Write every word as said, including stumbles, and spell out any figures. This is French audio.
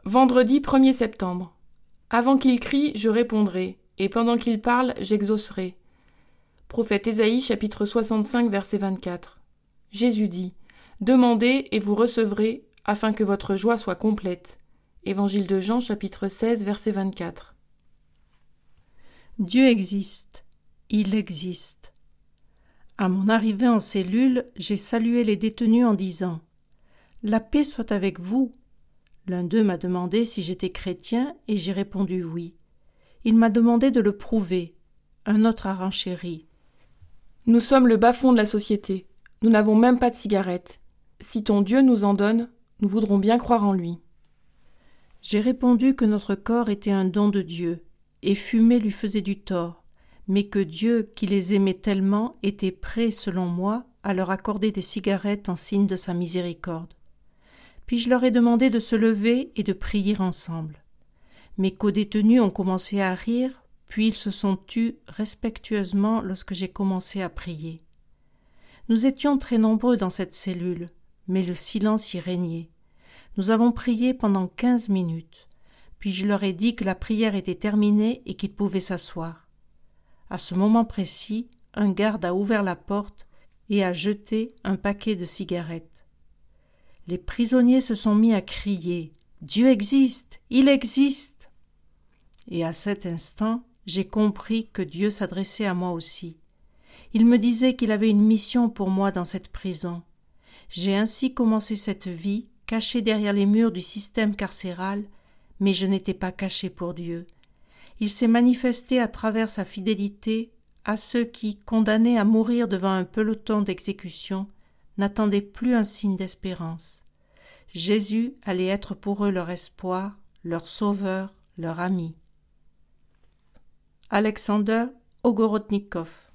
Vendredi premier septembre. Avant qu'il crie, je répondrai, et pendant qu'il parle, j'exaucerai. Prophète Ésaïe, chapitre soixante-cinq, verset vingt-quatre. Jésus dit : Demandez et vous recevrez, afin que votre joie soit complète. Évangile de Jean, chapitre seize, verset vingt-quatre. Dieu existe. Il existe. À mon arrivée en cellule, j'ai salué les détenus en disant : La paix soit avec vous. L'un d'eux m'a demandé si j'étais chrétien et j'ai répondu oui. Il m'a demandé de le prouver. Un autre a renchéri. Nous sommes le bas-fond de la société. Nous n'avons même pas de cigarettes. Si ton Dieu nous en donne, nous voudrons bien croire en lui. J'ai répondu que notre corps était un don de Dieu, et fumer lui faisait du tort, mais que Dieu, qui les aimait tellement, était prêt, selon moi, à leur accorder des cigarettes en signe de sa miséricorde. Puis je leur ai demandé de se lever et de prier ensemble. Mes codétenus ont commencé à rire, puis ils se sont tus respectueusement lorsque j'ai commencé à prier. Nous étions très nombreux dans cette cellule, mais le silence y régnait. Nous avons prié pendant quinze minutes, puis je leur ai dit que la prière était terminée et qu'ils pouvaient s'asseoir. À ce moment précis, un garde a ouvert la porte et a jeté un paquet de cigarettes. Les prisonniers se sont mis à crier « Dieu existe! Il existe !» Et à cet instant, j'ai compris que Dieu s'adressait à moi aussi. Il me disait qu'il avait une mission pour moi dans cette prison. J'ai ainsi commencé cette vie, cachée derrière les murs du système carcéral, mais je n'étais pas caché pour Dieu. Il s'est manifesté à travers sa fidélité à ceux qui, condamnés à mourir devant un peloton d'exécution, n'attendaient plus un signe d'espérance. Jésus allait être pour eux leur espoir, leur sauveur, leur ami. Alexander Ogorodnikov.